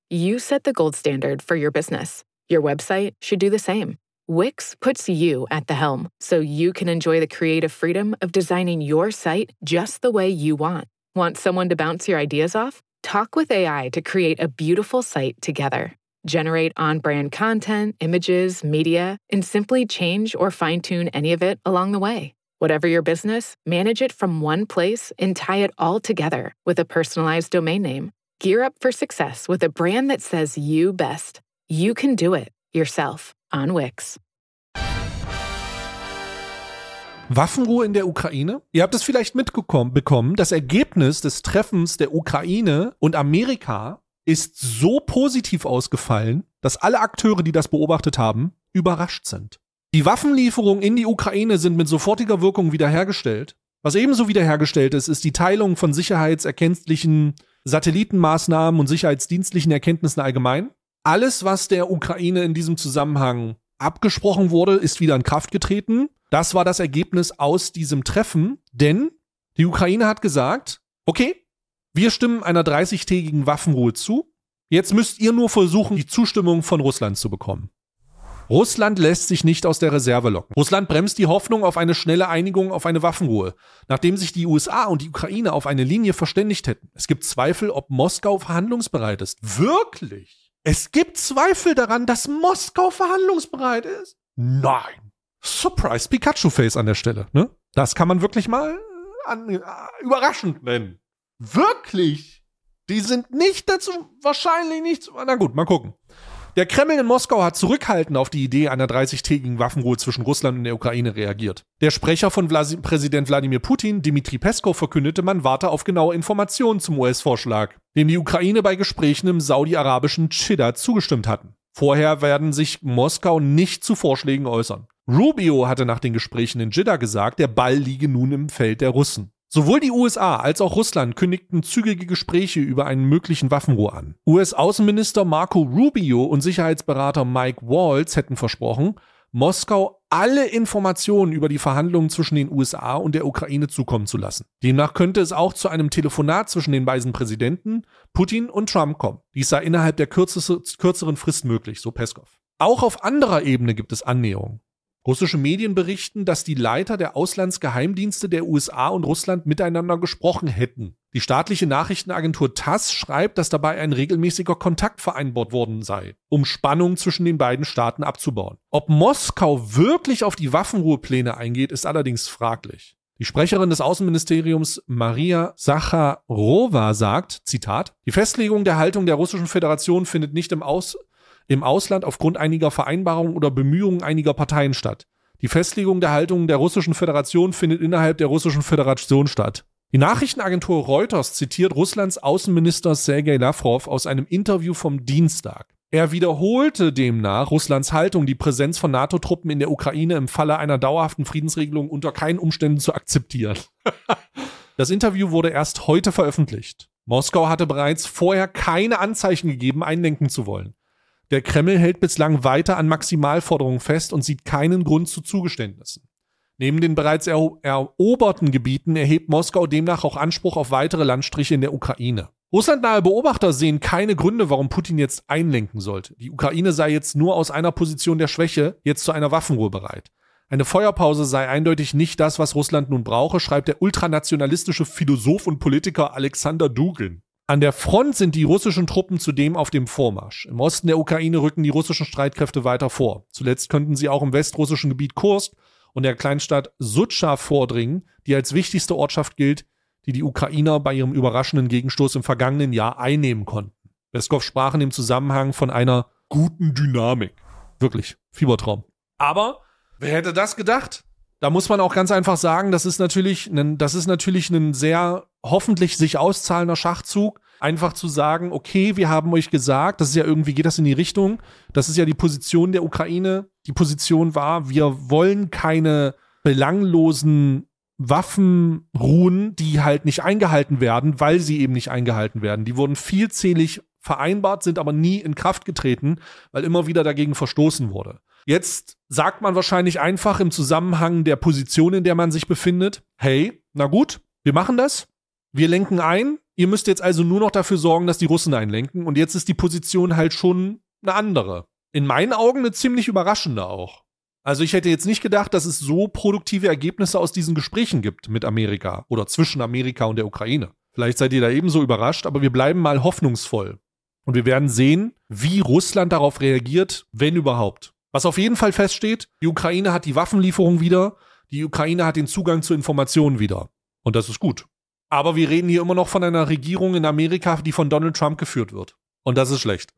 You set the gold standard for your business. Your website should do the same. Wix puts you at the helm, so you can enjoy the creative freedom of designing your site just the way you want. Want someone to bounce your ideas off? Talk with AI to create a beautiful site together. Generate on-brand content, images, media, and simply change or fine-tune any of it along the way. Whatever your business, manage it from one place and tie it all together with a personalized domain name. Gear up for success with a brand that says you best. You can do it yourself on Wix. Waffenruhe in der Ukraine? Ihr habt es vielleicht mitbekommen, das Ergebnis des Treffens der Ukraine und Amerika ist so positiv ausgefallen, dass alle Akteure, die das beobachtet haben, überrascht sind. Die Waffenlieferungen in die Ukraine sind mit sofortiger Wirkung wiederhergestellt. Was ebenso wiederhergestellt ist, ist die Teilung von sicherheitserkenntlichen Satellitenmaßnahmen und sicherheitsdienstlichen Erkenntnissen allgemein. Alles, was der Ukraine in diesem Zusammenhang abgesprochen wurde, ist wieder in Kraft getreten. Das war das Ergebnis aus diesem Treffen, denn die Ukraine hat gesagt, okay, wir stimmen einer 30-tägigen Waffenruhe zu. Jetzt müsst ihr nur versuchen, die Zustimmung von Russland zu bekommen. Russland lässt sich nicht aus der Reserve locken. Russland bremst die Hoffnung auf eine schnelle Einigung auf eine Waffenruhe, nachdem sich die USA und die Ukraine auf eine Linie verständigt hätten. Es gibt Zweifel, ob Moskau verhandlungsbereit ist. Wirklich? Es gibt Zweifel daran, dass Moskau verhandlungsbereit ist? Nein. Surprise Pikachu-Face an der Stelle. Ne? Das kann man wirklich mal überraschend nennen. Wirklich? Die sind nicht dazu, wahrscheinlich nicht. Na gut, mal gucken. Der Kreml in Moskau hat zurückhaltend auf die Idee einer 30-tägigen Waffenruhe zwischen Russland und der Ukraine reagiert. Der Sprecher von Präsident Wladimir Putin, Dmitri Peskov, verkündete, man warte auf genaue Informationen zum US-Vorschlag, dem die Ukraine bei Gesprächen im saudi-arabischen Dschidda zugestimmt hatten. Vorher werden sich Moskau nicht zu Vorschlägen äußern. Rubio hatte nach den Gesprächen in Dschidda gesagt, der Ball liege nun im Feld der Russen. Sowohl die USA als auch Russland kündigten zügige Gespräche über einen möglichen Waffenruhe an. US-Außenminister Marco Rubio und Sicherheitsberater Mike Waltz hätten versprochen, Moskau alle Informationen über die Verhandlungen zwischen den USA und der Ukraine zukommen zu lassen. Demnach könnte es auch zu einem Telefonat zwischen den beiden Präsidenten, Putin und Trump, kommen. Dies sei innerhalb der kürzeren Frist möglich, so Peskov. Auch auf anderer Ebene gibt es Annäherungen. Russische Medien berichten, dass die Leiter der Auslandsgeheimdienste der USA und Russland miteinander gesprochen hätten. Die staatliche Nachrichtenagentur TASS schreibt, dass dabei ein regelmäßiger Kontakt vereinbart worden sei, um Spannungen zwischen den beiden Staaten abzubauen. Ob Moskau wirklich auf die Waffenruhepläne eingeht, ist allerdings fraglich. Die Sprecherin des Außenministeriums Maria Sacharowa sagt, Zitat, die Festlegung der Haltung der Russischen Föderation findet nicht im Ausland aufgrund einiger Vereinbarungen oder Bemühungen einiger Parteien statt. Die Festlegung der Haltung der Russischen Föderation findet innerhalb der Russischen Föderation statt. Die Nachrichtenagentur Reuters zitiert Russlands Außenminister Sergei Lavrov aus einem Interview vom Dienstag. Er wiederholte demnach Russlands Haltung, die Präsenz von NATO-Truppen in der Ukraine im Falle einer dauerhaften Friedensregelung unter keinen Umständen zu akzeptieren. Das Interview wurde erst heute veröffentlicht. Moskau hatte bereits vorher keine Anzeichen gegeben, einlenken zu wollen. Der Kreml hält bislang weiter an Maximalforderungen fest und sieht keinen Grund zu Zugeständnissen. Neben den bereits eroberten Gebieten erhebt Moskau demnach auch Anspruch auf weitere Landstriche in der Ukraine. Russlandnahe Beobachter sehen keine Gründe, warum Putin jetzt einlenken sollte. Die Ukraine sei jetzt nur aus einer Position der Schwäche jetzt zu einer Waffenruhe bereit. Eine Feuerpause sei eindeutig nicht das, was Russland nun brauche, schreibt der ultranationalistische Philosoph und Politiker Alexander Dugin. An der Front sind die russischen Truppen zudem auf dem Vormarsch. Im Osten der Ukraine rücken die russischen Streitkräfte weiter vor. Zuletzt könnten sie auch im westrussischen Gebiet Kursk und der Kleinstadt Sutscha vordringen, die als wichtigste Ortschaft gilt, die die Ukrainer bei ihrem überraschenden Gegenstoß im vergangenen Jahr einnehmen konnten. Peskov sprach in dem Zusammenhang von einer guten Dynamik. Wirklich, Fiebertraum. Aber wer hätte das gedacht? Da muss man auch ganz einfach sagen, das ist natürlich ein sehr hoffentlich sich auszahlender Schachzug, einfach zu sagen, okay, wir haben euch gesagt, das ist ja irgendwie, geht das in die Richtung, das ist ja die Position der Ukraine, die Position war, wir wollen keine belanglosen Waffenruhen, die halt nicht eingehalten werden, weil sie eben nicht eingehalten werden. Die wurden vielzählig vereinbart, sind aber nie in Kraft getreten, weil immer wieder dagegen verstoßen wurde. Jetzt sagt man wahrscheinlich einfach im Zusammenhang der Position, in der man sich befindet, hey, na gut, wir machen das. Wir lenken ein, ihr müsst jetzt also nur noch dafür sorgen, dass die Russen einlenken und jetzt ist die Position halt schon eine andere. In meinen Augen eine ziemlich überraschende auch. Also ich hätte jetzt nicht gedacht, dass es so produktive Ergebnisse aus diesen Gesprächen gibt mit Amerika oder zwischen Amerika und der Ukraine. Vielleicht seid ihr da ebenso überrascht, aber wir bleiben mal hoffnungsvoll. Und wir werden sehen, wie Russland darauf reagiert, wenn überhaupt. Was auf jeden Fall feststeht, die Ukraine hat die Waffenlieferung wieder, die Ukraine hat den Zugang zu Informationen wieder. Und das ist gut. Aber wir reden hier immer noch von einer Regierung in Amerika, die von Donald Trump geführt wird. Und das ist schlecht.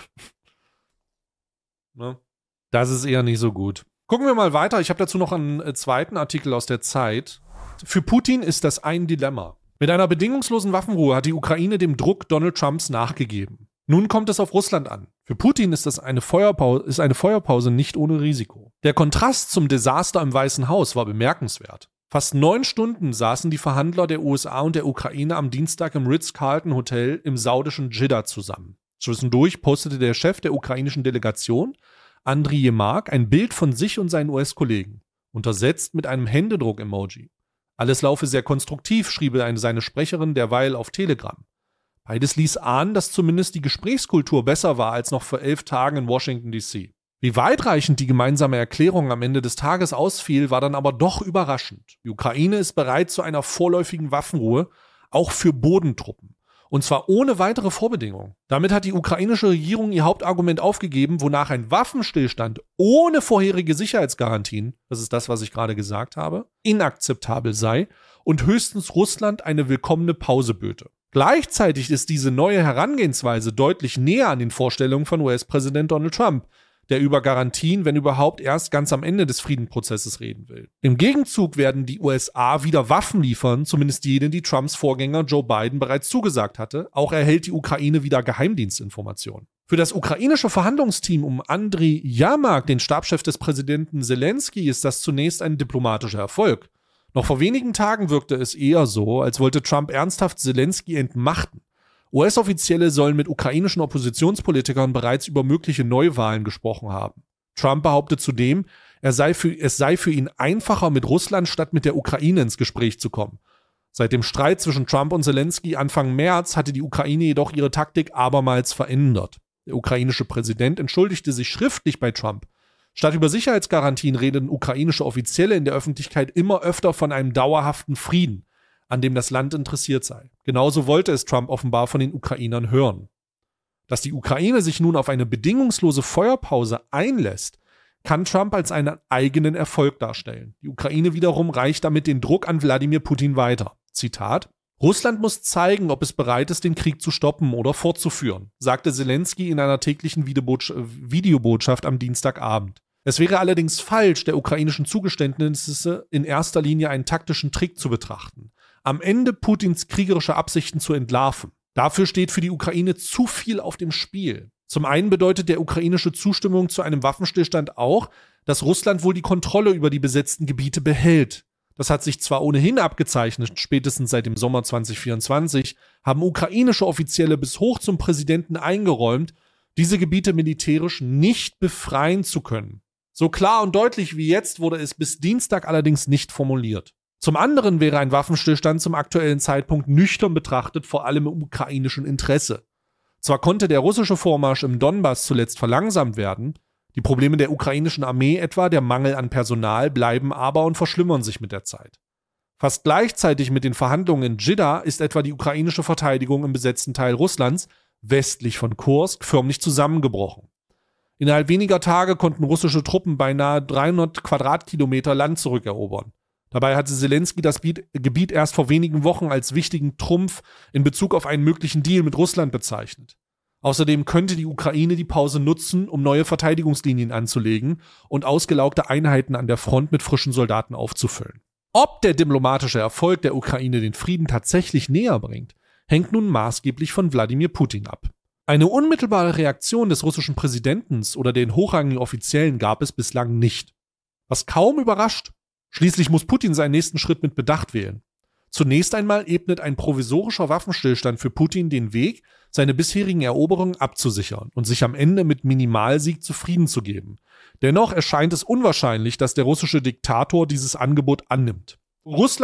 Ne? Das ist eher nicht so gut. Gucken wir mal weiter. Ich habe dazu noch einen zweiten Artikel aus der Zeit. Für Putin ist das ein Dilemma. Mit einer bedingungslosen Waffenruhe hat die Ukraine dem Druck Donald Trumps nachgegeben. Nun kommt es auf Russland an. Für Putin ist das eine Feuerpause nicht ohne Risiko. Der Kontrast zum Desaster im Weißen Haus war bemerkenswert. Fast 9 Stunden saßen die Verhandler der USA und der Ukraine am Dienstag im Ritz-Carlton Hotel im saudischen Dschidda zusammen. Zwischendurch postete der Chef der ukrainischen Delegation, Andriy Yermak, ein Bild von sich und seinen US-Kollegen, untersetzt mit einem Händedruck-Emoji. Alles laufe sehr konstruktiv, schrieb seine Sprecherin derweil auf Telegram. Beides ließ ahnen, dass zumindest die Gesprächskultur besser war als noch vor 11 Tagen in Washington D.C. Wie weitreichend die gemeinsame Erklärung am Ende des Tages ausfiel, war dann aber doch überraschend. Die Ukraine ist bereit zu einer vorläufigen Waffenruhe, auch für Bodentruppen. Und zwar ohne weitere Vorbedingungen. Damit hat die ukrainische Regierung ihr Hauptargument aufgegeben, wonach ein Waffenstillstand ohne vorherige Sicherheitsgarantien, das ist das, was ich gerade gesagt habe, inakzeptabel sei und höchstens Russland eine willkommene Pause böte. Gleichzeitig ist diese neue Herangehensweise deutlich näher an den Vorstellungen von US-Präsident Donald Trump, der über Garantien, wenn überhaupt, erst ganz am Ende des Friedensprozesses reden will. Im Gegenzug werden die USA wieder Waffen liefern, zumindest jene, die Trumps Vorgänger Joe Biden bereits zugesagt hatte. Auch erhält die Ukraine wieder Geheimdienstinformationen. Für das ukrainische Verhandlungsteam um Andriy Yermak, den Stabschef des Präsidenten Zelensky, ist das zunächst ein diplomatischer Erfolg. Noch vor wenigen Tagen wirkte es eher so, als wollte Trump ernsthaft Zelensky entmachten. US-Offizielle sollen mit ukrainischen Oppositionspolitikern bereits über mögliche Neuwahlen gesprochen haben. Trump behauptet zudem, es sei für ihn einfacher, mit Russland statt mit der Ukraine ins Gespräch zu kommen. Seit dem Streit zwischen Trump und Zelensky Anfang März hatte die Ukraine jedoch ihre Taktik abermals verändert. Der ukrainische Präsident entschuldigte sich schriftlich bei Trump. Statt über Sicherheitsgarantien reden ukrainische Offizielle in der Öffentlichkeit immer öfter von einem dauerhaften Frieden, an dem das Land interessiert sei. Genauso wollte es Trump offenbar von den Ukrainern hören. Dass die Ukraine sich nun auf eine bedingungslose Feuerpause einlässt, kann Trump als einen eigenen Erfolg darstellen. Die Ukraine wiederum reicht damit den Druck an Wladimir Putin weiter. Zitat: Russland muss zeigen, ob es bereit ist, den Krieg zu stoppen oder fortzuführen, sagte Zelensky in einer täglichen Videobotschaft am Dienstagabend. Es wäre allerdings falsch, der ukrainischen Zugeständnisse in erster Linie einen taktischen Trick zu betrachten. Am Ende Putins kriegerische Absichten zu entlarven. Dafür steht für die Ukraine zu viel auf dem Spiel. Zum einen bedeutet der ukrainische Zustimmung zu einem Waffenstillstand auch, dass Russland wohl die Kontrolle über die besetzten Gebiete behält. Das hat sich zwar ohnehin abgezeichnet, spätestens seit dem Sommer 2024 haben ukrainische Offizielle bis hoch zum Präsidenten eingeräumt, diese Gebiete militärisch nicht befreien zu können. So klar und deutlich wie jetzt wurde es bis Dienstag allerdings nicht formuliert. Zum anderen wäre ein Waffenstillstand zum aktuellen Zeitpunkt nüchtern betrachtet vor allem im ukrainischen Interesse. Zwar konnte der russische Vormarsch im Donbass zuletzt verlangsamt werden, die Probleme der ukrainischen Armee, etwa der Mangel an Personal, bleiben aber und verschlimmern sich mit der Zeit. Fast gleichzeitig mit den Verhandlungen in Dschidda ist etwa die ukrainische Verteidigung im besetzten Teil Russlands westlich von Kursk förmlich zusammengebrochen. Innerhalb weniger Tage konnten russische Truppen beinahe 300 Quadratkilometer Land zurückerobern. Dabei hatte Zelensky das Gebiet erst vor wenigen Wochen als wichtigen Trumpf in Bezug auf einen möglichen Deal mit Russland bezeichnet. Außerdem könnte die Ukraine die Pause nutzen, um neue Verteidigungslinien anzulegen und ausgelaugte Einheiten an der Front mit frischen Soldaten aufzufüllen. Ob der diplomatische Erfolg der Ukraine den Frieden tatsächlich näher bringt, hängt nun maßgeblich von Wladimir Putin ab. Eine unmittelbare Reaktion des russischen Präsidenten oder den hochrangigen Offiziellen gab es bislang nicht. Was kaum überrascht. Schließlich muss Putin seinen nächsten Schritt mit Bedacht wählen. Zunächst einmal ebnet ein provisorischer Waffenstillstand für Putin den Weg, seine bisherigen Eroberungen abzusichern und sich am Ende mit Minimalsieg zufrieden zu geben. Dennoch erscheint es unwahrscheinlich, dass der russische Diktator dieses Angebot annimmt. Russland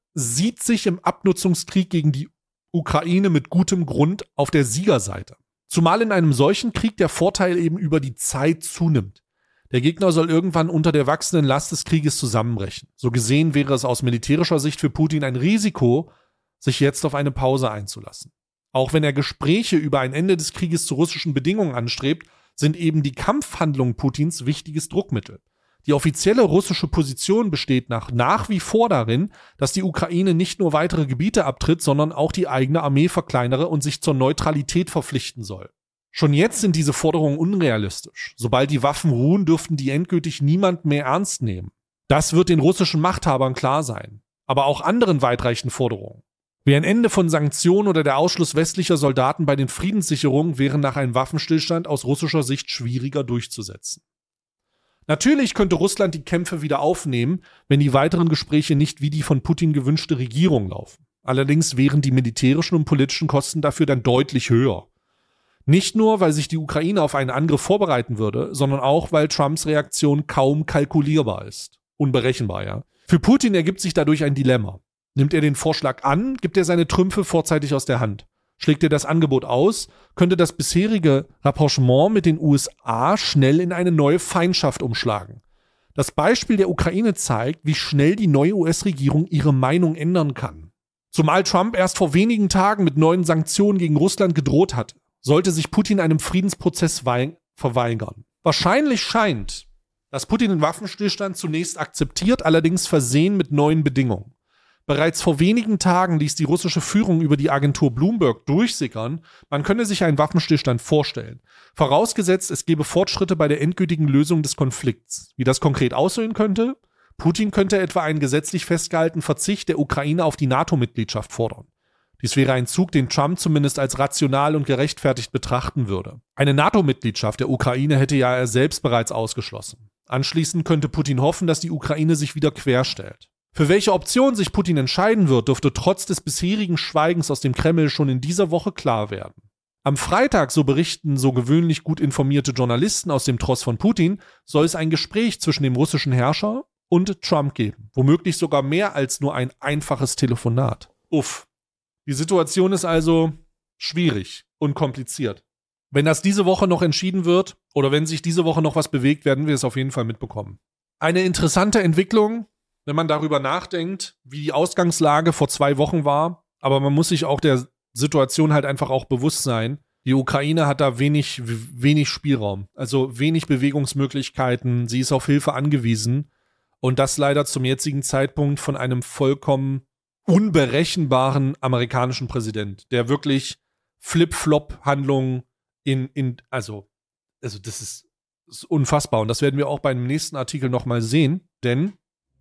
sieht sich im Abnutzungskrieg gegen die Ukraine mit gutem Grund auf der Siegerseite. Zumal in einem solchen Krieg der Vorteil eben über die Zeit zunimmt. Der Gegner soll irgendwann unter der wachsenden Last des Krieges zusammenbrechen. So gesehen wäre es aus militärischer Sicht für Putin ein Risiko, sich jetzt auf eine Pause einzulassen. Auch wenn er Gespräche über ein Ende des Krieges zu russischen Bedingungen anstrebt, sind eben die Kampfhandlungen Putins wichtiges Druckmittel. Die offizielle russische Position besteht nach wie vor darin, dass die Ukraine nicht nur weitere Gebiete abtritt, sondern auch die eigene Armee verkleinere und sich zur Neutralität verpflichten soll. Schon jetzt sind diese Forderungen unrealistisch. Sobald die Waffen ruhen, dürften die endgültig niemand mehr ernst nehmen. Das wird den russischen Machthabern klar sein. Aber auch anderen weitreichenden Forderungen. Wie ein Ende von Sanktionen oder der Ausschluss westlicher Soldaten bei den Friedenssicherungen wären nach einem Waffenstillstand aus russischer Sicht schwieriger durchzusetzen. Natürlich könnte Russland die Kämpfe wieder aufnehmen, wenn die weiteren Gespräche nicht wie die von Putin gewünschte Regierung laufen. Allerdings wären die militärischen und politischen Kosten dafür dann deutlich höher. Nicht nur, weil sich die Ukraine auf einen Angriff vorbereiten würde, sondern auch, weil Trumps Reaktion kaum kalkulierbar ist. Unberechenbar, ja. Für Putin ergibt sich dadurch ein Dilemma. Nimmt er den Vorschlag an, gibt er seine Trümpfe vorzeitig aus der Hand. Schlägt er das Angebot aus, könnte das bisherige Rapprochement mit den USA schnell in eine neue Feindschaft umschlagen. Das Beispiel der Ukraine zeigt, wie schnell die neue US-Regierung ihre Meinung ändern kann. Zumal Trump erst vor wenigen Tagen mit neuen Sanktionen gegen Russland gedroht hatte, sollte sich Putin einem Friedensprozess verweigern. Wahrscheinlich scheint, dass Putin den Waffenstillstand zunächst akzeptiert, allerdings versehen mit neuen Bedingungen. Bereits vor wenigen Tagen ließ die russische Führung über die Agentur Bloomberg durchsickern, man könne sich einen Waffenstillstand vorstellen. Vorausgesetzt, es gebe Fortschritte bei der endgültigen Lösung des Konflikts. Wie das konkret aussehen könnte? Putin könnte etwa einen gesetzlich festgehaltenen Verzicht der Ukraine auf die NATO-Mitgliedschaft fordern. Dies wäre ein Zug, den Trump zumindest als rational und gerechtfertigt betrachten würde. Eine NATO-Mitgliedschaft der Ukraine hätte ja er selbst bereits ausgeschlossen. Anschließend könnte Putin hoffen, dass die Ukraine sich wieder querstellt. Für welche Option sich Putin entscheiden wird, dürfte trotz des bisherigen Schweigens aus dem Kreml schon in dieser Woche klar werden. Am Freitag, so berichten so gewöhnlich gut informierte Journalisten aus dem Tross von Putin, soll es ein Gespräch zwischen dem russischen Herrscher und Trump geben. Womöglich sogar mehr als nur ein einfaches Telefonat. Uff. Die Situation ist also schwierig und kompliziert. Wenn das diese Woche noch entschieden wird oder wenn sich diese Woche noch was bewegt, werden wir es auf jeden Fall mitbekommen. Eine interessante Entwicklung, wenn man darüber nachdenkt, wie die Ausgangslage vor 2 Wochen war. Aber man muss sich auch der Situation halt einfach auch bewusst sein. Die Ukraine hat da wenig Spielraum, also wenig Bewegungsmöglichkeiten. Sie ist auf Hilfe angewiesen. Und das leider zum jetzigen Zeitpunkt von einem vollkommen unberechenbaren amerikanischen Präsident, der wirklich Flip-Flop-Handlungen also das ist unfassbar. Und das werden wir auch beim nächsten Artikel nochmal sehen, denn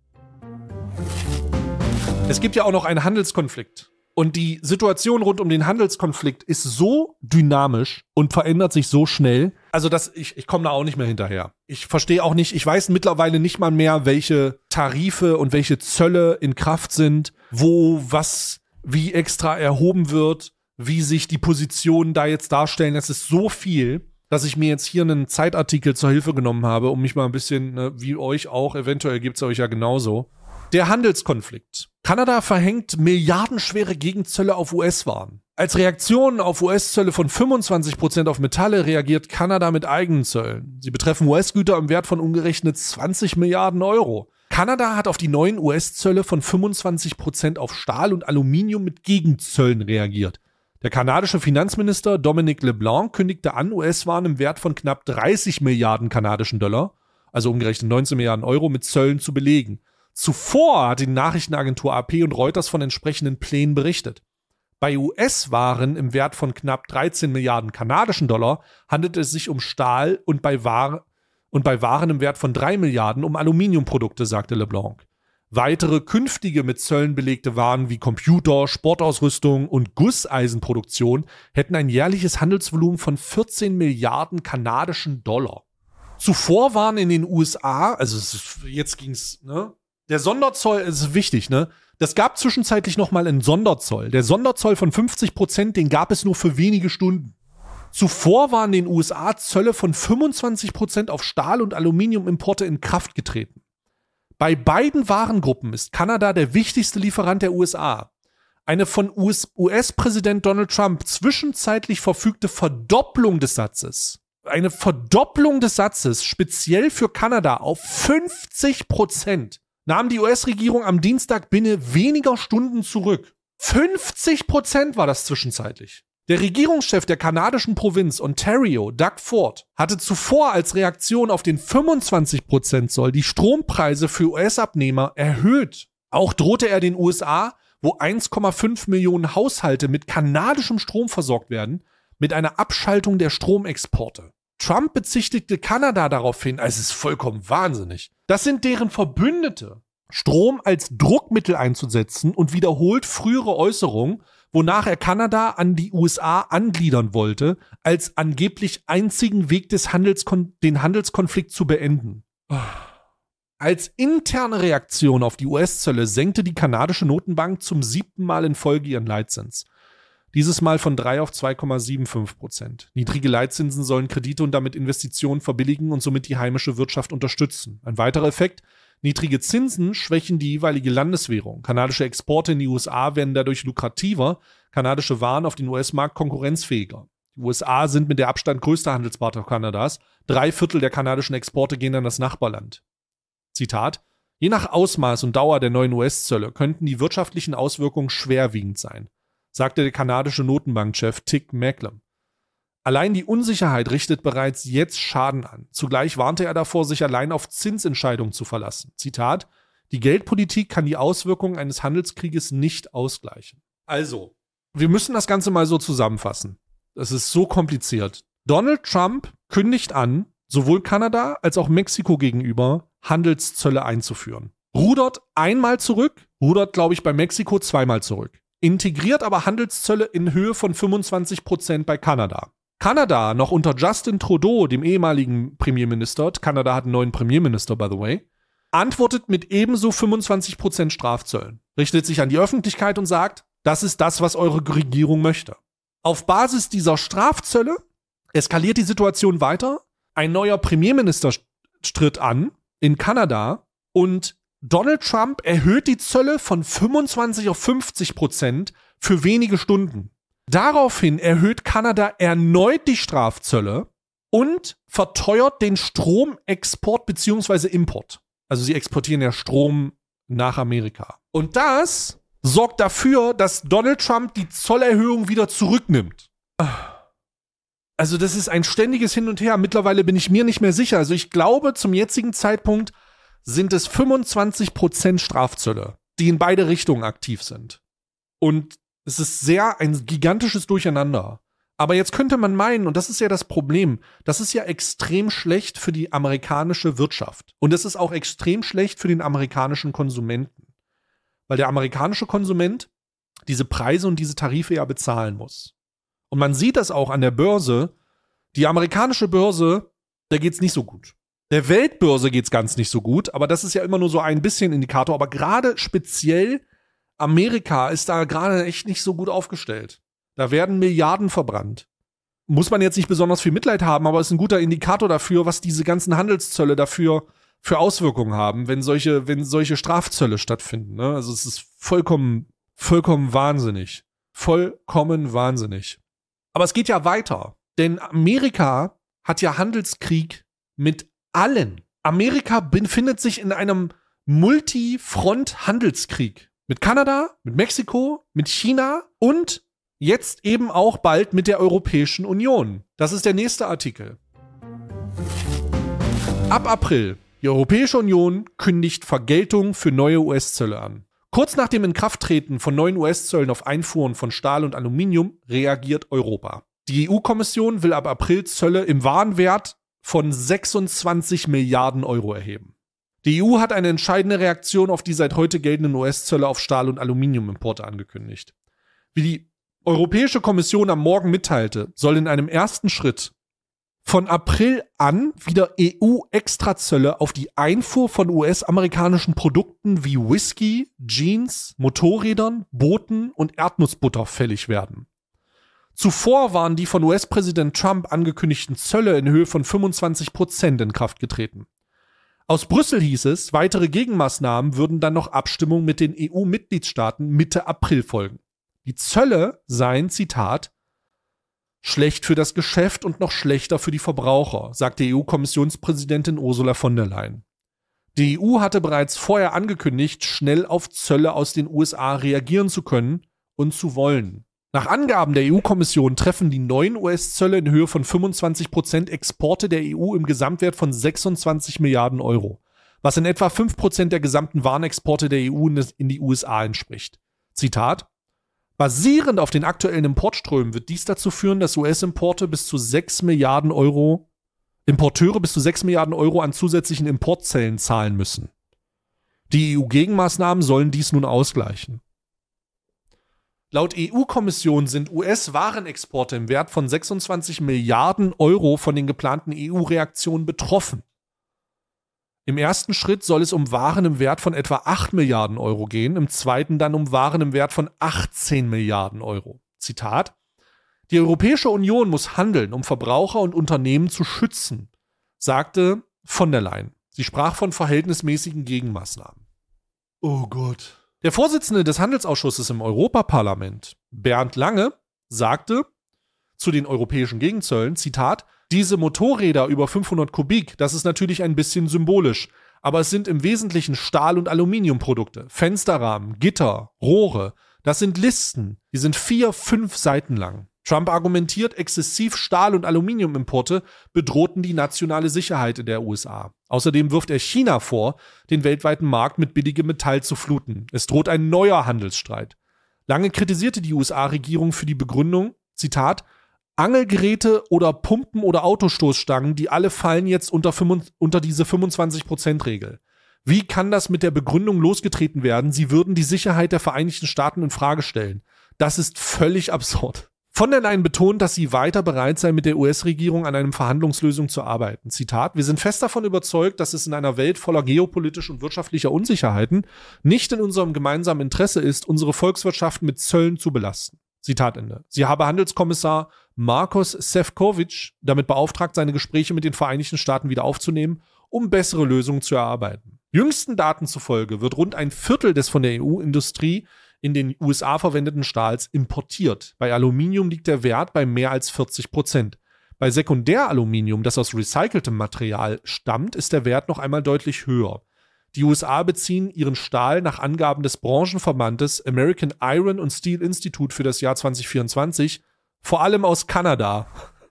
es gibt ja auch noch einen Handelskonflikt. Und die Situation rund um den Handelskonflikt ist so dynamisch und verändert sich so schnell. Also ich komme da auch nicht mehr hinterher. Ich verstehe auch nicht, ich weiß mittlerweile nicht mal mehr, welche Tarife und welche Zölle in Kraft sind, wo was wie extra erhoben wird, wie sich die Positionen da jetzt darstellen. Es ist so viel, dass ich mir jetzt hier einen Zeitartikel zur Hilfe genommen habe, um mich mal ein bisschen, wie euch auch, eventuell gibt es euch ja genauso. Der Handelskonflikt. Kanada verhängt milliardenschwere Gegenzölle auf US-Waren. Als Reaktion auf US-Zölle von 25% auf Metalle reagiert Kanada mit eigenen Zöllen. Sie betreffen US-Güter im Wert von umgerechnet 20 Milliarden Euro. Kanada hat auf die neuen US-Zölle von 25% auf Stahl und Aluminium mit Gegenzöllen reagiert. Der kanadische Finanzminister Dominic LeBlanc kündigte an, US-Waren im Wert von knapp 30 Milliarden kanadischen Dollar, also umgerechnet 19 Milliarden Euro, mit Zöllen zu belegen. Zuvor hat die Nachrichtenagentur AP und Reuters von entsprechenden Plänen berichtet. Bei US-Waren im Wert von knapp 13 Milliarden kanadischen Dollar handelt es sich um Stahl und bei Waren im Wert von 3 Milliarden um Aluminiumprodukte, sagte LeBlanc. Weitere künftige mit Zöllen belegte Waren wie Computer, Sportausrüstung und Gusseisenproduktion hätten ein jährliches Handelsvolumen von 14 Milliarden kanadischen Dollar. Zuvor waren in den USA, jetzt ging's, ne? Der Sonderzoll ist wichtig, ne? Das gab zwischenzeitlich nochmal einen Sonderzoll. Der Sonderzoll von 50%, den gab es nur für wenige Stunden. Zuvor waren in den USA Zölle von 25% auf Stahl- und Aluminiumimporte in Kraft getreten. Bei beiden Warengruppen ist Kanada der wichtigste Lieferant der USA. Eine von US-Präsident Donald Trump zwischenzeitlich verfügte Verdopplung des Satzes. Eine Verdopplung des Satzes, speziell für Kanada, auf 50%, nahm die US-Regierung am Dienstag binnen weniger Stunden zurück. 50% war das zwischenzeitlich. Der Regierungschef der kanadischen Provinz Ontario, Doug Ford, hatte zuvor als Reaktion auf den 25%-Zoll die Strompreise für US-Abnehmer erhöht. Auch drohte er den USA, wo 1,5 Millionen Haushalte mit kanadischem Strom versorgt werden, mit einer Abschaltung der Stromexporte. Trump bezichtigte Kanada daraufhin, es ist vollkommen wahnsinnig. Das sind deren Verbündete. Strom als Druckmittel einzusetzen und wiederholt frühere Äußerungen, wonach er Kanada an die USA angliedern wollte, als angeblich einzigen Weg, den Handelskonflikt zu beenden. Als interne Reaktion auf die US-Zölle senkte die kanadische Notenbank zum 7. Mal in Folge ihren Leitzins. Dieses Mal von 3 auf 2,75%. Niedrige Leitzinsen sollen Kredite und damit Investitionen verbilligen und somit die heimische Wirtschaft unterstützen. Ein weiterer Effekt: niedrige Zinsen schwächen die jeweilige Landeswährung. Kanadische Exporte in die USA werden dadurch lukrativer, kanadische Waren auf den US-Markt konkurrenzfähiger. Die USA sind mit der Abstand größter Handelspartner Kanadas. 3/4 der kanadischen Exporte gehen an das Nachbarland. Zitat: Je nach Ausmaß und Dauer der neuen US-Zölle könnten die wirtschaftlichen Auswirkungen schwerwiegend sein, sagte der kanadische Notenbankchef Tick Macklem. Allein die Unsicherheit richtet bereits jetzt Schaden an. Zugleich warnte er davor, sich allein auf Zinsentscheidungen zu verlassen. Zitat: Die Geldpolitik kann die Auswirkungen eines Handelskrieges nicht ausgleichen. Also, wir müssen das Ganze mal so zusammenfassen. Das ist so kompliziert. Donald Trump kündigt an, sowohl Kanada als auch Mexiko gegenüber Handelszölle einzuführen. Rudert einmal zurück, rudert, glaube ich, bei Mexiko zweimal zurück. Integriert aber Handelszölle in Höhe von 25% bei Kanada. Kanada, noch unter Justin Trudeau, dem ehemaligen Premierminister, Kanada hat einen neuen Premierminister, by the way, antwortet mit ebenso 25% Strafzöllen, richtet sich an die Öffentlichkeit und sagt, das ist das, was eure Regierung möchte. Auf Basis dieser Strafzölle eskaliert die Situation weiter, ein neuer Premierminister tritt an in Kanada und Donald Trump erhöht die Zölle von 25 auf 50% für wenige Stunden. Daraufhin erhöht Kanada erneut die Strafzölle und verteuert den Stromexport bzw. Import. Also sie exportieren ja Strom nach Amerika. Und das sorgt dafür, dass Donald Trump die Zollerhöhung wieder zurücknimmt. Also das ist ein ständiges Hin und Her. Mittlerweile bin ich mir nicht mehr sicher. Also ich glaube, zum jetzigen Zeitpunkt sind es 25% Strafzölle, die in beide Richtungen aktiv sind. Und es ist ein gigantisches Durcheinander. Aber jetzt könnte man meinen, und das ist ja das Problem, das ist ja extrem schlecht für die amerikanische Wirtschaft. Und es ist auch extrem schlecht für den amerikanischen Konsumenten. Weil der amerikanische Konsument diese Preise und diese Tarife ja bezahlen muss. Und man sieht das auch an der Börse. Die amerikanische Börse, da geht's nicht so gut. Der Weltbörse geht's ganz nicht so gut, aber das ist ja immer nur so ein bisschen Indikator. Aber gerade speziell Amerika ist da gerade echt nicht so gut aufgestellt. Da werden Milliarden verbrannt. Muss man jetzt nicht besonders viel Mitleid haben, aber ist ein guter Indikator dafür, was diese ganzen Handelszölle dafür für Auswirkungen haben, wenn solche Strafzölle stattfinden. Ne? Also es ist vollkommen wahnsinnig. Vollkommen wahnsinnig. Aber es geht ja weiter. Denn Amerika hat ja Handelskrieg mit allen. Amerika befindet sich in einem Multifront-Handelskrieg. Mit Kanada, mit Mexiko, mit China und jetzt eben auch bald mit der Europäischen Union. Das ist der nächste Artikel. Ab April. Die Europäische Union kündigt Vergeltung für neue US-Zölle an. Kurz nach dem Inkrafttreten von neuen US-Zöllen auf Einfuhren von Stahl und Aluminium reagiert Europa. Die EU-Kommission will ab April Zölle im Warenwert von 26 Milliarden Euro erheben. Die EU hat eine entscheidende Reaktion auf die seit heute geltenden US-Zölle auf Stahl- und Aluminiumimporte angekündigt. Wie die Europäische Kommission am Morgen mitteilte, soll in einem ersten Schritt von April an wieder EU-Extrazölle auf die Einfuhr von US-amerikanischen Produkten wie Whisky, Jeans, Motorrädern, Booten und Erdnussbutter fällig werden. Zuvor waren die von US-Präsident Trump angekündigten Zölle in Höhe von 25% in Kraft getreten. Aus Brüssel hieß es, weitere Gegenmaßnahmen würden dann noch Abstimmung mit den EU-Mitgliedstaaten Mitte April folgen. Die Zölle seien, Zitat, schlecht für das Geschäft und noch schlechter für die Verbraucher, sagte EU-Kommissionspräsidentin Ursula von der Leyen. Die EU hatte bereits vorher angekündigt, schnell auf Zölle aus den USA reagieren zu können und zu wollen. Nach Angaben der EU-Kommission treffen die neuen US-Zölle in Höhe von 25% Exporte der EU im Gesamtwert von 26 Milliarden Euro, was in etwa 5% der gesamten Warenexporte der EU in die USA entspricht. Zitat: Basierend auf den aktuellen Importströmen wird dies dazu führen, dass US-Importeure bis zu 6 Milliarden Euro an zusätzlichen Importzöllen zahlen müssen. Die EU-Gegenmaßnahmen sollen dies nun ausgleichen. Laut EU-Kommission sind US-Warenexporte im Wert von 26 Milliarden Euro von den geplanten EU-Reaktionen betroffen. Im ersten Schritt soll es um Waren im Wert von etwa 8 Milliarden Euro gehen, im zweiten dann um Waren im Wert von 18 Milliarden Euro. Zitat: Die Europäische Union muss handeln, um Verbraucher und Unternehmen zu schützen, sagte von der Leyen. Sie sprach von verhältnismäßigen Gegenmaßnahmen. Oh Gott. Der Vorsitzende des Handelsausschusses im Europaparlament, Bernd Lange, sagte zu den europäischen Gegenzöllen, Zitat: Diese Motorräder über 500 Kubik, das ist natürlich ein bisschen symbolisch, aber es sind im Wesentlichen Stahl- und Aluminiumprodukte, Fensterrahmen, Gitter, Rohre, das sind Listen, die sind 4-5 Seiten lang. Trump argumentiert, exzessiv Stahl- und Aluminiumimporte bedrohten die nationale Sicherheit in der USA. Außerdem wirft er China vor, den weltweiten Markt mit billigem Metall zu fluten. Es droht ein neuer Handelsstreit. Lange kritisierte die USA-Regierung für die Begründung, Zitat: Angelgeräte oder Pumpen oder Autostoßstangen, die alle fallen jetzt unter diese 25%-Regel. Wie kann das mit der Begründung losgetreten werden, sie würden die Sicherheit der Vereinigten Staaten in Frage stellen? Das ist völlig absurd. Von der Leyen betont, dass sie weiter bereit sei, mit der US-Regierung an einer Verhandlungslösung zu arbeiten. Zitat: Wir sind fest davon überzeugt, dass es in einer Welt voller geopolitischer und wirtschaftlicher Unsicherheiten nicht in unserem gemeinsamen Interesse ist, unsere Volkswirtschaften mit Zöllen zu belasten. Zitat Ende. Sie habe Handelskommissar Marcos Sefcovic damit beauftragt, seine Gespräche mit den Vereinigten Staaten wieder aufzunehmen, um bessere Lösungen zu erarbeiten. Jüngsten Daten zufolge wird rund ein Viertel des von der EU-Industrie in den USA verwendeten Stahls importiert. Bei Aluminium liegt der Wert bei mehr als 40%. Bei Sekundäraluminium, das aus recyceltem Material stammt, ist der Wert noch einmal deutlich höher. Die USA beziehen ihren Stahl nach Angaben des Branchenverbandes American Iron and Steel Institute für das Jahr 2024 vor allem aus Kanada.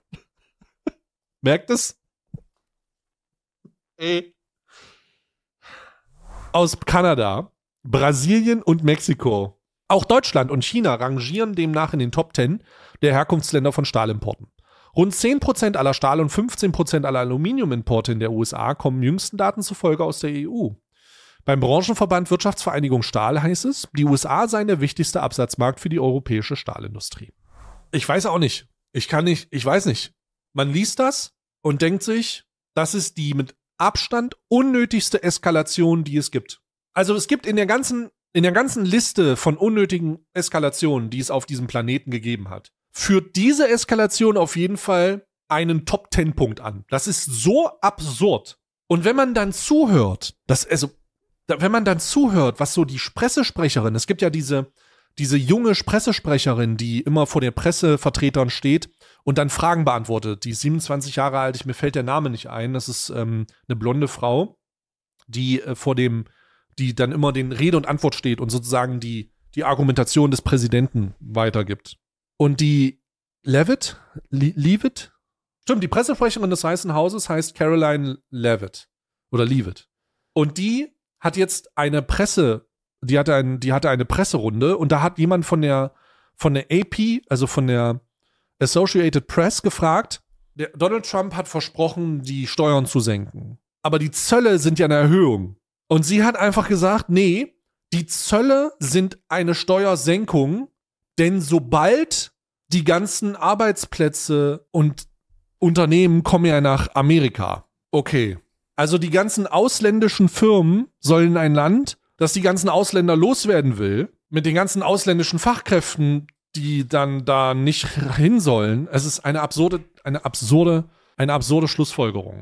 Merkt es? Aus Kanada, Brasilien und Mexiko. Auch Deutschland und China rangieren demnach in den Top 10 der Herkunftsländer von Stahlimporten. Rund 10% aller Stahl- und 15% aller Aluminiumimporte in der USA kommen jüngsten Daten zufolge aus der EU. Beim Branchenverband Wirtschaftsvereinigung Stahl heißt es, die USA seien der wichtigste Absatzmarkt für die europäische Stahlindustrie. Ich weiß auch nicht. Ich weiß nicht. Man liest das und denkt sich, das ist die mit Abstand unnötigste Eskalation, die es gibt. Also es gibt in der ganzen Liste von unnötigen Eskalationen, die es auf diesem Planeten gegeben hat, führt diese Eskalation auf jeden Fall einen Top-10-Punkt an. Das ist so absurd. Und wenn man dann zuhört, was so die Pressesprecherin, es gibt ja diese junge Pressesprecherin, die immer vor den Pressevertretern steht und dann Fragen beantwortet. Die ist 27 Jahre alt, mir fällt der Name nicht ein. Das ist eine blonde Frau, die die dann immer den Rede und Antwort steht und sozusagen die Argumentation des Präsidenten weitergibt. Und die Leavitt? Stimmt, die Pressesprecherin des Weißen Hauses heißt Caroline Leavitt. Oder Leavitt. Und die hat jetzt eine die hatte eine Presserunde und da hat jemand von der AP, also von der Associated Press gefragt, Donald Trump hat versprochen, die Steuern zu senken. Aber die Zölle sind ja eine Erhöhung. Und sie hat einfach gesagt, nee, die Zölle sind eine Steuersenkung, denn sobald die ganzen Arbeitsplätze und Unternehmen kommen ja nach Amerika. Okay. Also die ganzen ausländischen Firmen sollen in ein Land, das die ganzen Ausländer loswerden will, mit den ganzen ausländischen Fachkräften, die dann da nicht hin sollen. Es ist eine absurde Schlussfolgerung.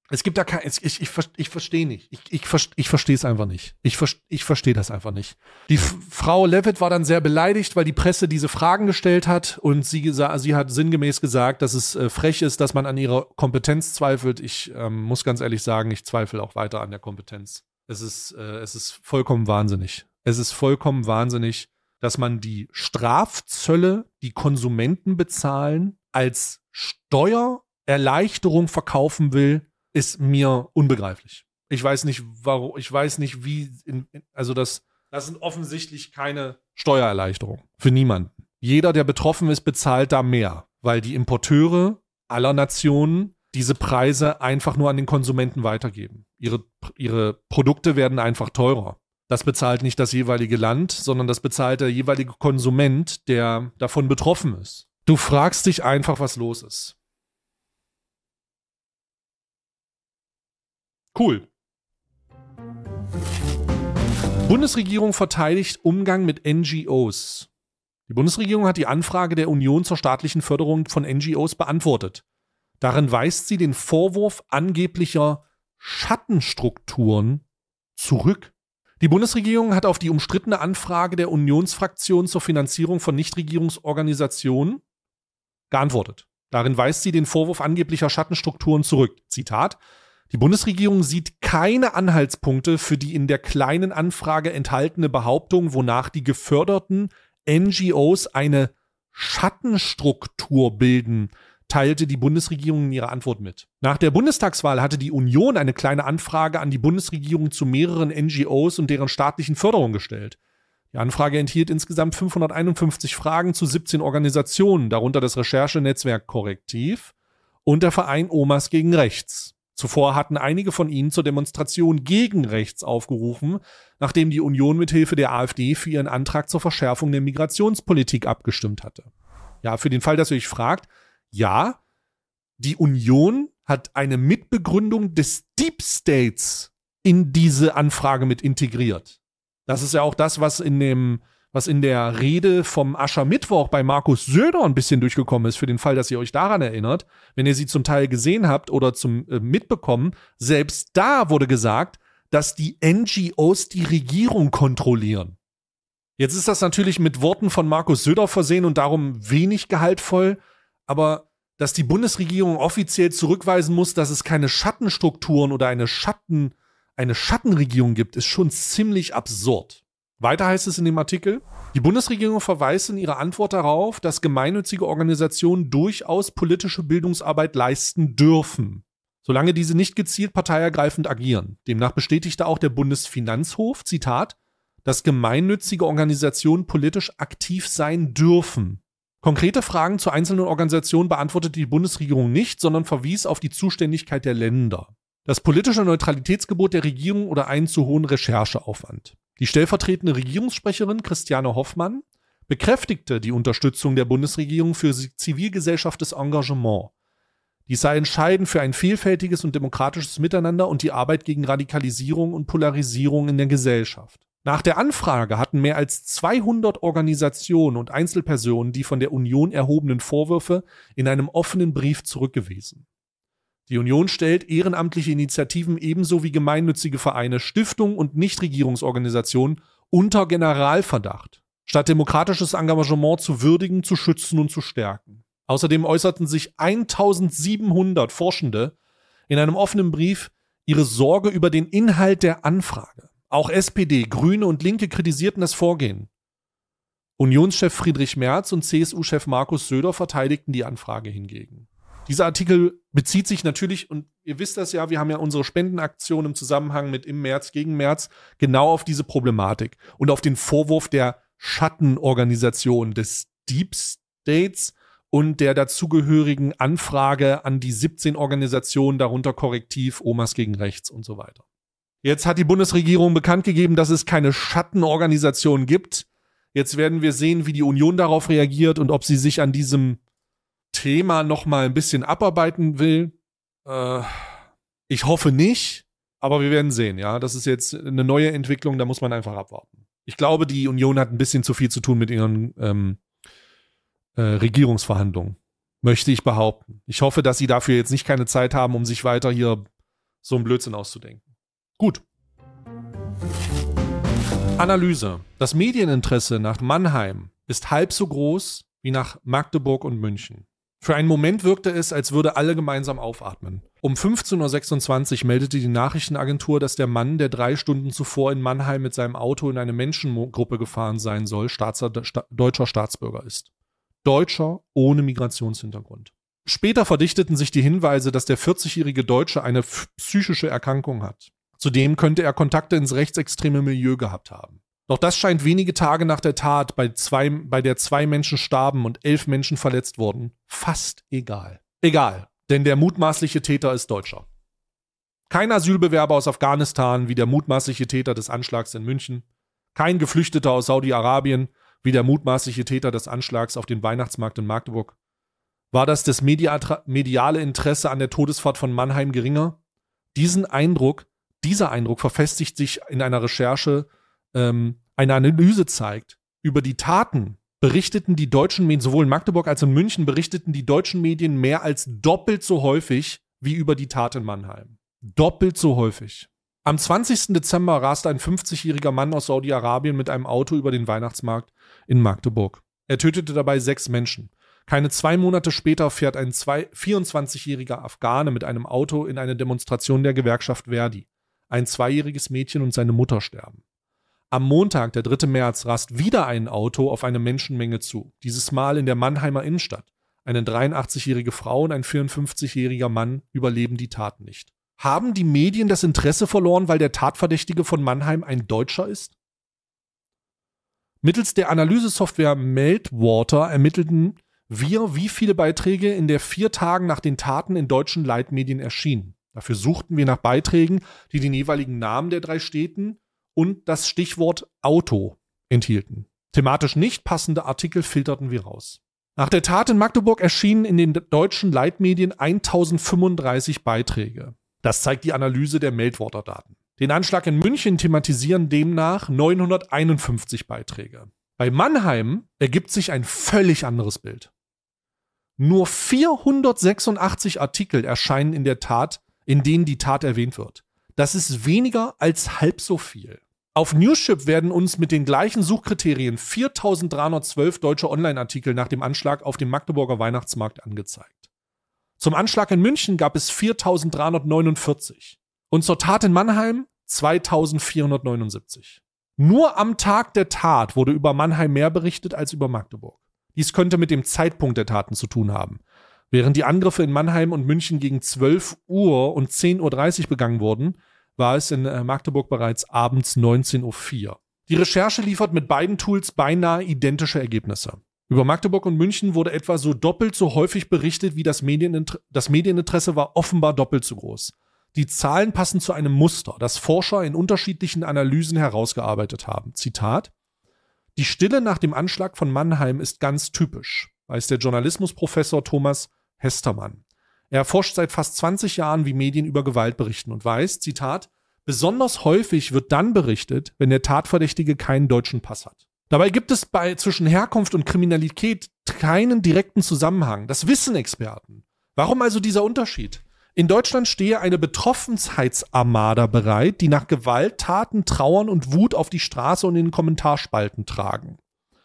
Es gibt da kein, ich verstehe nicht. Ich verstehe es einfach nicht. Ich verstehe das einfach nicht. Die Frau Levitt war dann sehr beleidigt, weil die Presse diese Fragen gestellt hat und sie hat sinngemäß gesagt, dass es frech ist, dass man an ihrer Kompetenz zweifelt. Ich muss ganz ehrlich sagen, ich zweifle auch weiter an der Kompetenz. Es ist vollkommen wahnsinnig. Es ist vollkommen wahnsinnig, dass man die Strafzölle, die Konsumenten bezahlen, als Steuererleichterung verkaufen will, ist mir unbegreiflich. Ich weiß nicht, warum, wie, also das sind offensichtlich keine Steuererleichterungen für niemanden. Jeder, der betroffen ist, bezahlt da mehr, weil die Importeure aller Nationen diese Preise einfach nur an den Konsumenten weitergeben. Ihre Produkte werden einfach teurer. Das bezahlt nicht das jeweilige Land, sondern das bezahlt der jeweilige Konsument, der davon betroffen ist. Du fragst dich einfach, was los ist. Cool. Bundesregierung verteidigt Umgang mit NGOs. Die Bundesregierung hat die Anfrage der Union zur staatlichen Förderung von NGOs beantwortet. Darin weist sie den Vorwurf angeblicher Schattenstrukturen zurück. Die Bundesregierung hat auf die umstrittene Anfrage der Unionsfraktion zur Finanzierung von Nichtregierungsorganisationen geantwortet. Darin weist sie den Vorwurf angeblicher Schattenstrukturen zurück. Zitat: Die Bundesregierung sieht keine Anhaltspunkte für die in der kleinen Anfrage enthaltene Behauptung, wonach die geförderten NGOs eine Schattenstruktur bilden, teilte die Bundesregierung in ihrer Antwort mit. Nach der Bundestagswahl hatte die Union eine kleine Anfrage an die Bundesregierung zu mehreren NGOs und deren staatlichen Förderung gestellt. Die Anfrage enthielt insgesamt 551 Fragen zu 17 Organisationen, darunter das Recherchenetzwerk Korrektiv und der Verein Omas gegen Rechts. Zuvor hatten einige von ihnen zur Demonstration gegen rechts aufgerufen, nachdem die Union mithilfe der AfD für ihren Antrag zur Verschärfung der Migrationspolitik abgestimmt hatte. Ja, für den Fall, dass ihr euch fragt, ja, die Union hat eine Mitbegründung des Deep States in diese Anfrage mit integriert. Das ist ja auch das, was in der Rede vom Aschermittwoch bei Markus Söder ein bisschen durchgekommen ist, für den Fall, dass ihr euch daran erinnert, wenn ihr sie zum Teil gesehen habt oder zum mitbekommen, selbst da wurde gesagt, dass die NGOs die Regierung kontrollieren. Jetzt ist das natürlich mit Worten von Markus Söder versehen und darum wenig gehaltvoll, aber dass die Bundesregierung offiziell zurückweisen muss, dass es keine Schattenstrukturen oder eine Schattenregierung gibt, ist schon ziemlich absurd. Weiter heißt es in dem Artikel, die Bundesregierung verweist in ihrer Antwort darauf, dass gemeinnützige Organisationen durchaus politische Bildungsarbeit leisten dürfen, solange diese nicht gezielt parteiergreifend agieren. Demnach bestätigte auch der Bundesfinanzhof, Zitat, dass gemeinnützige Organisationen politisch aktiv sein dürfen. Konkrete Fragen zu einzelnen Organisationen beantwortete die Bundesregierung nicht, sondern verwies auf die Zuständigkeit der Länder, das politische Neutralitätsgebot der Regierung oder einen zu hohen Rechercheaufwand. Die stellvertretende Regierungssprecherin Christiane Hoffmann bekräftigte die Unterstützung der Bundesregierung für zivilgesellschaftliches Engagement. Dies sei entscheidend für ein vielfältiges und demokratisches Miteinander und die Arbeit gegen Radikalisierung und Polarisierung in der Gesellschaft. Nach der Anfrage hatten mehr als 200 Organisationen und Einzelpersonen die von der Union erhobenen Vorwürfe in einem offenen Brief zurückgewiesen. Die Union stellt ehrenamtliche Initiativen ebenso wie gemeinnützige Vereine, Stiftungen und Nichtregierungsorganisationen unter Generalverdacht, statt demokratisches Engagement zu würdigen, zu schützen und zu stärken. Außerdem äußerten sich 1700 Forschende in einem offenen Brief ihre Sorge über den Inhalt der Anfrage. Auch SPD, Grüne und Linke kritisierten das Vorgehen. Unionschef Friedrich Merz und CSU-Chef Markus Söder verteidigten die Anfrage hingegen. Dieser Artikel bezieht sich natürlich, und ihr wisst das ja, wir haben ja unsere Spendenaktion im Zusammenhang mit Im März gegen März, genau auf diese Problematik und auf den Vorwurf der Schattenorganisation des Deep States und der dazugehörigen Anfrage an die 17 Organisationen, darunter Korrektiv, Omas gegen Rechts und so weiter. Jetzt hat die Bundesregierung bekannt gegeben, dass es keine Schattenorganisation gibt. Jetzt werden wir sehen, wie die Union darauf reagiert und ob sie sich an diesem Thema noch mal ein bisschen abarbeiten will. Ich hoffe nicht, aber wir werden sehen. Ja, das ist jetzt eine neue Entwicklung, da muss man einfach abwarten. Ich glaube, die Union hat ein bisschen zu viel zu tun mit ihren Regierungsverhandlungen, möchte ich behaupten. Ich hoffe, dass sie dafür jetzt nicht keine Zeit haben, um sich weiter hier so einen Blödsinn auszudenken. Gut. Analyse. Das Medieninteresse nach Mannheim ist halb so groß wie nach Magdeburg und München. Für einen Moment wirkte es, als würde alle gemeinsam aufatmen. Um 15.26 Uhr meldete die Nachrichtenagentur, dass der Mann, der 3 Stunden zuvor in Mannheim mit seinem Auto in eine Menschengruppe gefahren sein soll, deutscher Staatsbürger ist. Deutscher ohne Migrationshintergrund. Später verdichteten sich die Hinweise, dass der 40-jährige Deutsche eine psychische Erkrankung hat. Zudem könnte er Kontakte ins rechtsextreme Milieu gehabt haben. Doch das scheint wenige Tage nach der Tat, bei der 2 Menschen starben und 11 Menschen verletzt wurden, fast egal. Egal, denn der mutmaßliche Täter ist Deutscher. Kein Asylbewerber aus Afghanistan wie der mutmaßliche Täter des Anschlags in München. Kein Geflüchteter aus Saudi-Arabien wie der mutmaßliche Täter des Anschlags auf den Weihnachtsmarkt in Magdeburg. War das mediale Interesse an der Todesfahrt von Mannheim geringer? Dieser Eindruck verfestigt sich in einer Recherche. Eine Analyse zeigt, über die Taten berichteten die deutschen Medien, sowohl in Magdeburg als auch in München, berichteten die deutschen Medien mehr als doppelt so häufig wie über die Tat in Mannheim. Doppelt so häufig. Am 20. Dezember raste ein 50-jähriger Mann aus Saudi-Arabien mit einem Auto über den Weihnachtsmarkt in Magdeburg. Er tötete dabei 6 Menschen. Keine 2 Monate später fährt ein 24-jähriger Afghane mit einem Auto in eine Demonstration der Gewerkschaft Verdi. Ein 2-jähriges Mädchen und seine Mutter sterben. Am Montag, der 3. März, rast wieder ein Auto auf eine Menschenmenge zu. Dieses Mal in der Mannheimer Innenstadt. Eine 83-jährige Frau und ein 54-jähriger Mann überleben die Tat nicht. Haben die Medien das Interesse verloren, weil der Tatverdächtige von Mannheim ein Deutscher ist? Mittels der Analysesoftware Meltwater ermittelten wir, wie viele Beiträge in der 4 Tagen nach den Taten in deutschen Leitmedien erschienen. Dafür suchten wir nach Beiträgen, die den jeweiligen Namen der 3 Städten und das Stichwort Auto enthielten. Thematisch nicht passende Artikel filterten wir raus. Nach der Tat in Magdeburg erschienen in den deutschen Leitmedien 1035 Beiträge. Das zeigt die Analyse der Meltwater-Daten. Den Anschlag in München thematisieren demnach 951 Beiträge. Bei Mannheim ergibt sich ein völlig anderes Bild. Nur 486 Artikel erscheinen in der Tat, in denen die Tat erwähnt wird. Das ist weniger als halb so viel. Auf Newship werden uns mit den gleichen Suchkriterien 4.312 deutsche Online-Artikel nach dem Anschlag auf dem Magdeburger Weihnachtsmarkt angezeigt. Zum Anschlag in München gab es 4.349 und zur Tat in Mannheim 2.479. Nur am Tag der Tat wurde über Mannheim mehr berichtet als über Magdeburg. Dies könnte mit dem Zeitpunkt der Taten zu tun haben. Während die Angriffe in Mannheim und München gegen 12 Uhr und 10.30 Uhr begangen wurden, war es in Magdeburg bereits abends 19.04 Uhr. Die Recherche liefert mit beiden Tools beinahe identische Ergebnisse. Über Magdeburg und München wurde etwa so doppelt so häufig berichtet, wie das Medieninteresse war offenbar doppelt so groß. Die Zahlen passen zu einem Muster, das Forscher in unterschiedlichen Analysen herausgearbeitet haben. Zitat: Die Stille nach dem Anschlag von Mannheim ist ganz typisch, weiß der Journalismusprofessor Thomas Hestermann. Er forscht seit fast 20 Jahren, wie Medien über Gewalt berichten und weiß, Zitat, besonders häufig wird dann berichtet, wenn der Tatverdächtige keinen deutschen Pass hat. Dabei gibt es zwischen Herkunft und Kriminalität keinen direkten Zusammenhang. Das wissen Experten. Warum also dieser Unterschied? In Deutschland stehe eine Betroffenheitsarmada bereit, die nach Gewalttaten Trauern und Wut auf die Straße und in den Kommentarspalten tragen.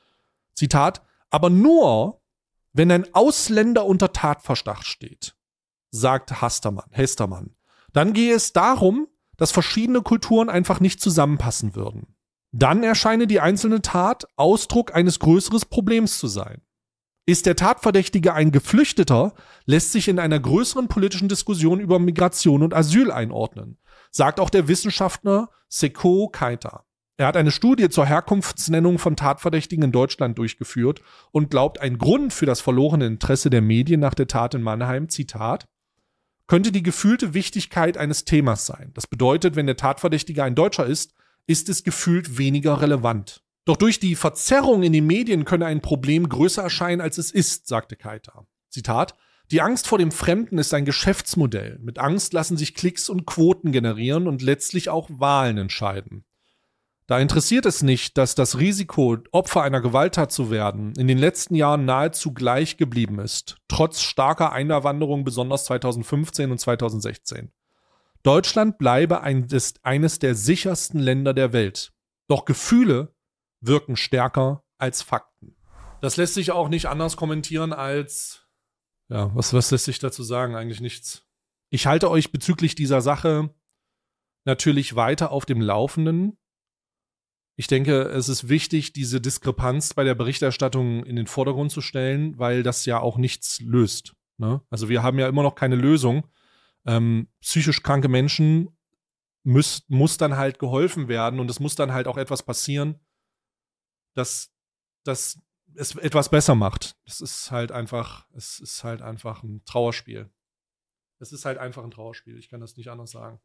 Zitat, aber nur, wenn ein Ausländer unter Tatverdacht steht, sagt Hestermann. Dann gehe es darum, dass verschiedene Kulturen einfach nicht zusammenpassen würden. Dann erscheine die einzelne Tat Ausdruck eines größeren Problems zu sein. Ist der Tatverdächtige ein Geflüchteter, lässt sich in einer größeren politischen Diskussion über Migration und Asyl einordnen, sagt auch der Wissenschaftler Seko Keita. Er hat eine Studie zur Herkunftsnennung von Tatverdächtigen in Deutschland durchgeführt und glaubt, ein Grund für das verlorene Interesse der Medien nach der Tat in Mannheim, Zitat, könnte die gefühlte Wichtigkeit eines Themas sein. Das bedeutet, wenn der Tatverdächtige ein Deutscher ist es gefühlt weniger relevant. Doch durch die Verzerrung in den Medien könne ein Problem größer erscheinen, als es ist, sagte Keita. Zitat, die Angst vor dem Fremden ist ein Geschäftsmodell. Mit Angst lassen sich Klicks und Quoten generieren und letztlich auch Wahlen entscheiden. Da interessiert es nicht, dass das Risiko, Opfer einer Gewalttat zu werden, in den letzten Jahren nahezu gleich geblieben ist, trotz starker Einwanderung besonders 2015 und 2016. Deutschland bleibe eines der sichersten Länder der Welt. Doch Gefühle wirken stärker als Fakten. Das lässt sich auch nicht anders kommentieren als, ja, was lässt sich dazu sagen? Eigentlich nichts. Ich halte euch bezüglich dieser Sache natürlich weiter auf dem Laufenden. Ich denke, es ist wichtig, diese Diskrepanz bei der Berichterstattung in den Vordergrund zu stellen, weil das ja auch nichts löst. Ne? Also wir haben ja immer noch keine Lösung. Psychisch kranke Menschen muss dann halt geholfen werden und es muss dann halt auch etwas passieren, dass es etwas besser macht. Es ist halt einfach ein Trauerspiel. Es ist halt einfach ein Trauerspiel. Ich kann das nicht anders sagen.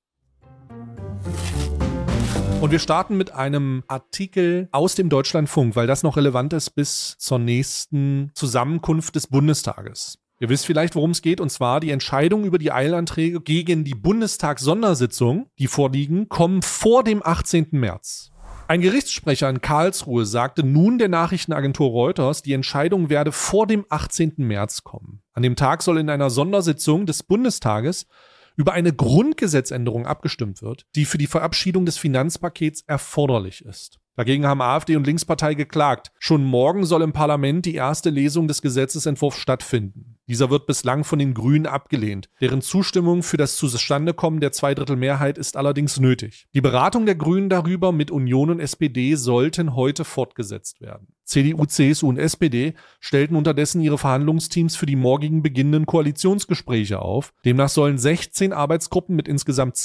Und wir starten mit einem Artikel aus dem Deutschlandfunk, weil das noch relevant ist bis zur nächsten Zusammenkunft des Bundestages. Ihr wisst vielleicht, worum es geht, und zwar die Entscheidungen über die Eilanträge gegen die Bundestagssondersitzung, die vorliegen, kommen vor dem 18. März. Ein Gerichtssprecher in Karlsruhe sagte nun der Nachrichtenagentur Reuters, die Entscheidung werde vor dem 18. März kommen. An dem Tag soll in einer Sondersitzung des Bundestages über eine Grundgesetzänderung abgestimmt wird, die für die Verabschiedung des Finanzpakets erforderlich ist. Dagegen haben AfD und Linkspartei geklagt. Schon morgen soll im Parlament die erste Lesung des Gesetzesentwurfs stattfinden. Dieser wird bislang von den Grünen abgelehnt. Deren Zustimmung für das Zustandekommen der Zweidrittelmehrheit ist allerdings nötig. Die Beratung der Grünen darüber mit Union und SPD sollten heute fortgesetzt werden. CDU, CSU und SPD stellten unterdessen ihre Verhandlungsteams für die morgigen beginnenden Koalitionsgespräche auf. Demnach sollen 16 Arbeitsgruppen mit insgesamt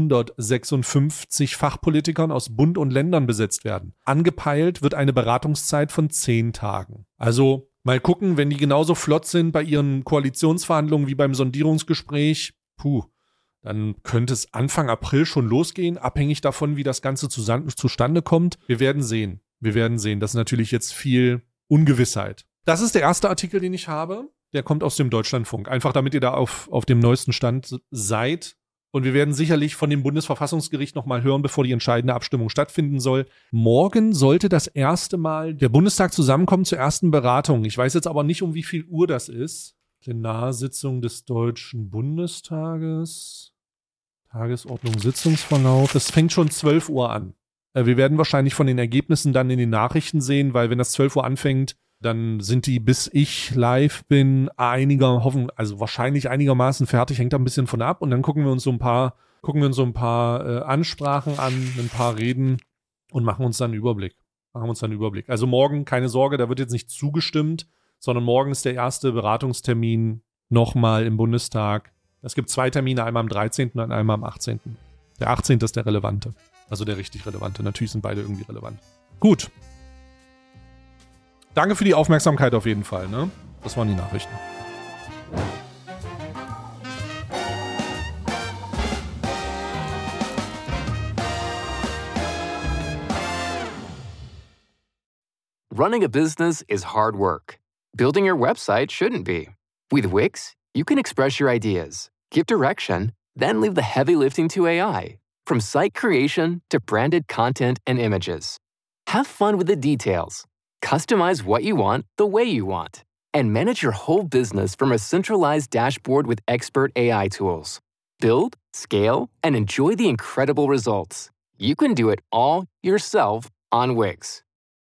256 Fachpolitikern aus Bund und Ländern besetzt werden. Angepeilt wird eine Beratungszeit von 10 Tagen. Also mal gucken, wenn die genauso flott sind bei ihren Koalitionsverhandlungen wie beim Sondierungsgespräch, dann könnte es Anfang April schon losgehen, abhängig davon, wie das Ganze zustande kommt. Wir werden sehen. Das ist natürlich jetzt viel Ungewissheit. Das ist der erste Artikel, den ich habe. Der kommt aus dem Deutschlandfunk. Einfach damit ihr da auf dem neuesten Stand seid. Und wir werden sicherlich von dem Bundesverfassungsgericht nochmal hören, bevor die entscheidende Abstimmung stattfinden soll. Morgen sollte das erste Mal der Bundestag zusammenkommen zur ersten Beratung. Ich weiß jetzt aber nicht, um wie viel Uhr das ist. Plenarsitzung des Deutschen Bundestages. Tagesordnung, Sitzungsverlauf. Das fängt schon 12 Uhr an. Wir werden wahrscheinlich von den Ergebnissen dann in den Nachrichten sehen, weil wenn das 12 Uhr anfängt, dann sind die, bis ich live bin, wahrscheinlich einigermaßen fertig, hängt da ein bisschen von ab. Und dann gucken wir uns so ein paar Ansprachen an, ein paar Reden und machen uns dann einen Überblick. Also morgen, keine Sorge, da wird jetzt nicht zugestimmt, sondern morgen ist der erste Beratungstermin nochmal im Bundestag. Es gibt 2 Termine, einmal am 13. und einmal am 18. Der 18. ist der relevante. Also der richtig relevante. Natürlich sind beide irgendwie relevant. Gut. Danke für die Aufmerksamkeit auf jeden Fall. Ne? Das waren die Nachrichten. Running a business is hard work. Building your website shouldn't be. With Wix, you can express your ideas, give direction, then leave the heavy lifting to AI. From site creation to branded content and images. Have fun with the details. Customize what you want the way you want. And manage your whole business from a centralized dashboard with expert AI tools. Build, scale, and enjoy the incredible results. You can do it all yourself on Wix.